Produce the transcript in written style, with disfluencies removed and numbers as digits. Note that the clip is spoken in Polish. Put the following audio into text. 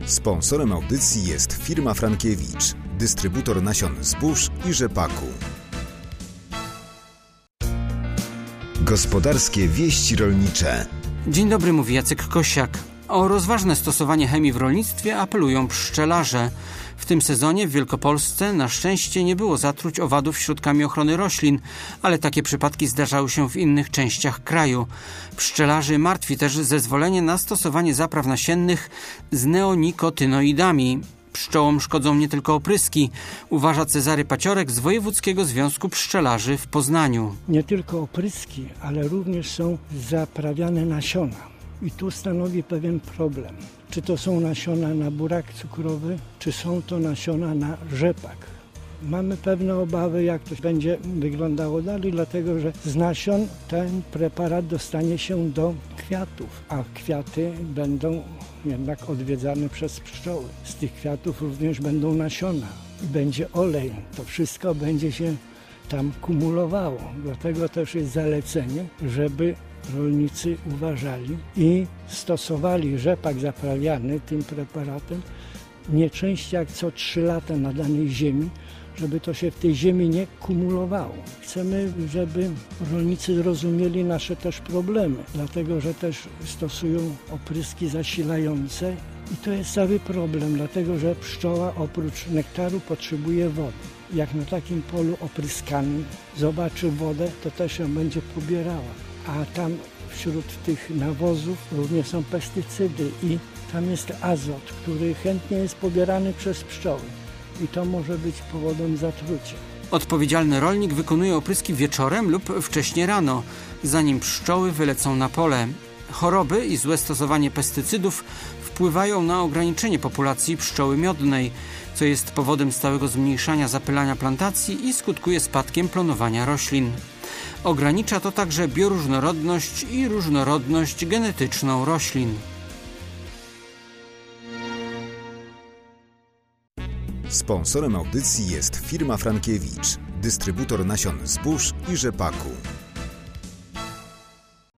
Sponsorem audycji jest firma Frankiewicz, dystrybutor nasion zbóż i rzepaku. Gospodarskie wieści rolnicze. Dzień dobry, mówi Jacek Kosiak. O rozważne stosowanie chemii w rolnictwie apelują pszczelarze. W tym sezonie w Wielkopolsce na szczęście nie było zatruć owadów środkami ochrony roślin, ale takie przypadki zdarzały się w innych częściach kraju. Pszczelarzy martwi też zezwolenie na stosowanie zapraw nasiennych z neonikotynoidami. Pszczołom szkodzą nie tylko opryski, uważa Cezary Paciorek z Wojewódzkiego Związku Pszczelarzy w Poznaniu. Nie tylko opryski, ale również są zaprawiane nasiona. I tu stanowi pewien problem. Czy to są nasiona na burak cukrowy, czy są to nasiona na rzepak. Mamy pewne obawy, jak to będzie wyglądało dalej, dlatego że z nasion ten preparat dostanie się do kwiatów, a kwiaty będą jednak odwiedzane przez pszczoły. Z tych kwiatów również będą nasiona i będzie olej. To wszystko będzie się tam kumulowało. Dlatego też jest zalecenie, żeby rolnicy uważali i stosowali rzepak zaprawiany tym preparatem nie częściej jak co 3 lata na danej ziemi, żeby to się w tej ziemi nie kumulowało. Chcemy, żeby rolnicy zrozumieli nasze też problemy, dlatego że też stosują opryski zasilające i to jest cały problem, dlatego że pszczoła oprócz nektaru potrzebuje wody. Jak na takim polu opryskanym zobaczy wodę, to też ją będzie pobierała. A tam wśród tych nawozów również są pestycydy i tam jest azot, który chętnie jest pobierany przez pszczoły i to może być powodem zatrucia. Odpowiedzialny rolnik wykonuje opryski wieczorem lub wcześnie rano, zanim pszczoły wylecą na pole. Choroby i złe stosowanie pestycydów wpływają na ograniczenie populacji pszczoły miodnej, co jest powodem stałego zmniejszania zapylania plantacji i skutkuje spadkiem planowania roślin. Ogranicza to także bioróżnorodność i różnorodność genetyczną roślin. Sponsorem audycji jest firma Frankiewicz, dystrybutor nasion zbóż i rzepaku.